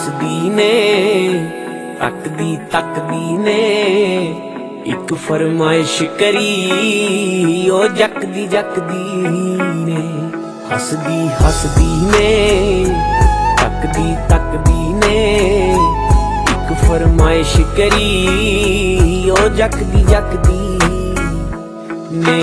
हसदी ने तकदी तकदी ने एक फरमाइश करी ओ जकदी जकदी ने हसदी हसदी ने तकदी तकदी ने एक फरमाइश करी ओ जकदी जकदी ने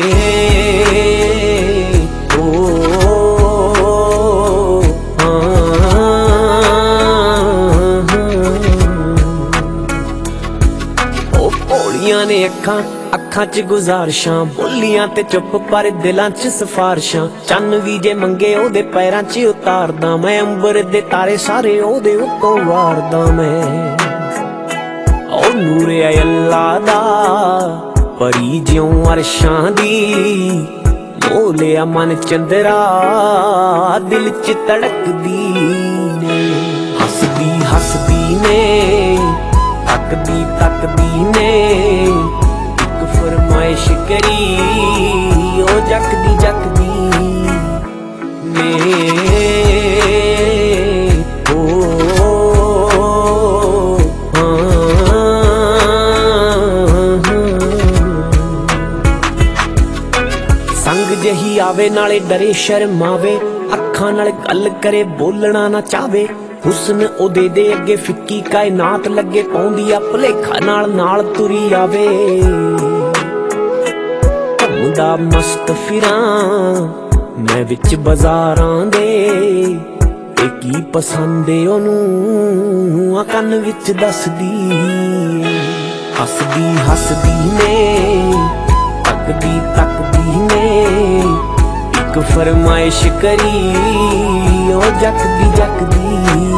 ने अखां अखां च गुजारिशां बोलियां ते चुप पर दिलां च सिफारिशां चन्न भी जे मंगे ओदे पैरां च उतारदा मैं अंबर दे तारे सारे ओदे उत्तों वारदा मैं ओ नूरे अल्लाह दा परी ज्यों अरशां दी मोलिया मन चंदरा दिल च तड़कदी ने हसदी हसदी ने तकदी तकदी ने एक फरमाइश करी ओ जकदी जकदी ने संग जही आवे नाले डरे शर्मावे अखां नाल गल करे बोलना ना चावे हुस्न ओदे दे अगे फिक्की कायनात लगे पौंदी आ भुलेखा नाल तुरी आवे घूमदा मस्त फिरां मैं विच बाजारां दे ते की पसंद ए ओनू आ कन्न विच दसदी हसदी हसदी ने तकदी तकदी ने एक फरमाइश करी ओ जकदी जकदी